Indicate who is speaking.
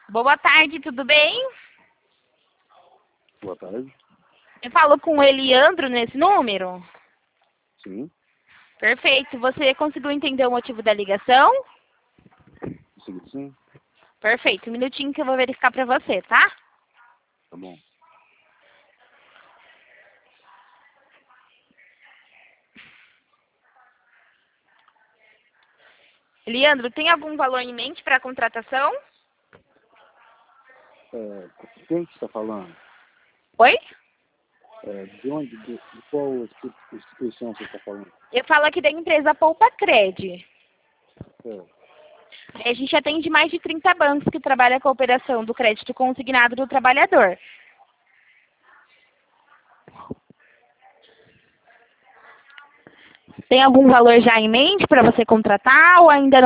Speaker 1: Boa tarde, tudo bem?
Speaker 2: Boa tarde.
Speaker 1: Eu falo com o Eliandro nesse número?
Speaker 2: Sim,
Speaker 1: Perfeito. Você conseguiu entender o motivo da ligação?
Speaker 2: consegui sim.
Speaker 1: Perfeito. Um minutinho que eu vou verificar para você, tá?
Speaker 2: Tá bom.
Speaker 1: Eliandro, tem algum valor em mente para a contratação?
Speaker 2: Quem que está falando?
Speaker 1: Oi?
Speaker 2: De onde, de qual instituição você está falando?
Speaker 1: Eu falo aqui da empresa Poupa Cred.
Speaker 2: É,
Speaker 1: A gente atende mais de 30 bancos que trabalham com a operação do crédito consignado do trabalhador. Tem algum valor já em mente para você contratar ou ainda